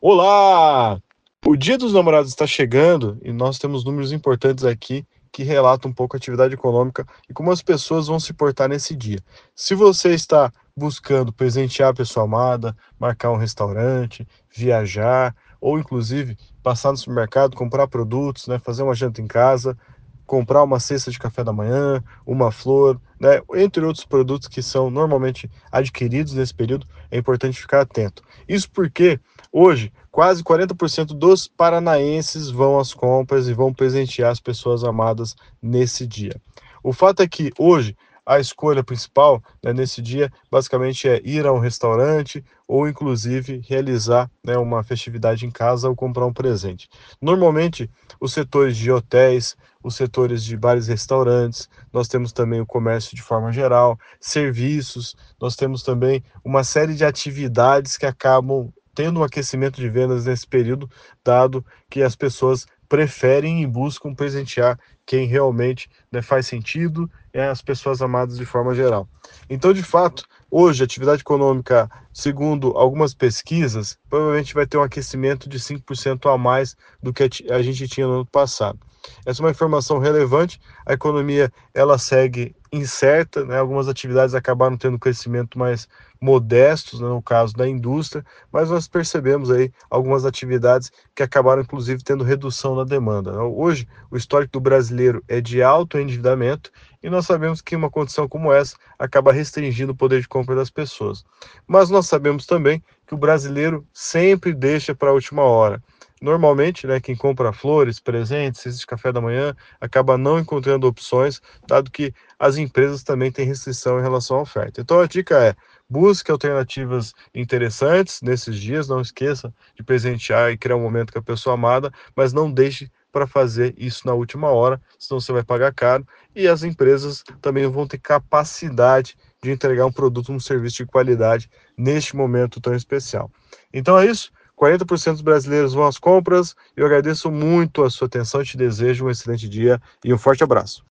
Olá! O Dia dos Namorados está chegando e nós temos números importantes aqui que relatam um pouco a atividade econômica e como as pessoas vão se portar nesse dia. Se você está buscando presentear a pessoa amada, marcar um restaurante, viajar ou inclusive passar no supermercado, comprar produtos, né, fazer uma janta em casa, comprar uma cesta de café da manhã, uma flor, né, entre outros produtos que são normalmente adquiridos nesse período, é importante ficar atento. Isso porque hoje quase 40% dos paranaenses vão às compras e vão presentear as pessoas amadas nesse dia. O fato é que hoje a escolha principal, né, nesse dia basicamente é ir a um restaurante ou inclusive realizar, né, uma festividade em casa ou comprar um presente. Normalmente os setores de hotéis, os setores de bares e restaurantes, nós temos também o comércio de forma geral, serviços, nós temos também uma série de atividades que acabam tendo um aquecimento de vendas nesse período, dado que as pessoas preferem e buscam presentear quem realmente, né, faz sentido, é as pessoas amadas de forma geral. Então, de fato, hoje a atividade econômica, segundo algumas pesquisas, provavelmente vai ter um aquecimento de 5% a mais do que a gente tinha no ano passado. Essa é uma informação relevante. A economia ela segue incerta, né? Algumas atividades acabaram tendo crescimento mais modestos, né, no caso da indústria, mas nós percebemos aí algumas atividades que acabaram inclusive tendo redução na demanda, né? Hoje, o histórico do brasileiro é de alto endividamento e nós sabemos que uma condição como essa acaba restringindo o poder de compra das pessoas. Mas nós sabemos também que o brasileiro sempre deixa para a última hora. Normalmente, né, quem compra flores, presentes, cestas de café da manhã, acaba não encontrando opções, dado que as empresas também têm restrição em relação à oferta. Então a dica é: busque alternativas interessantes nesses dias, não esqueça de presentear e criar um momento com a pessoa amada, mas não deixe para fazer isso na última hora, senão você vai pagar caro e as empresas também vão ter capacidade de entregar um produto, um serviço de qualidade neste momento tão especial. Então é isso. 40% dos brasileiros vão às compras. Eu agradeço muito a sua atenção e te desejo um excelente dia e um forte abraço.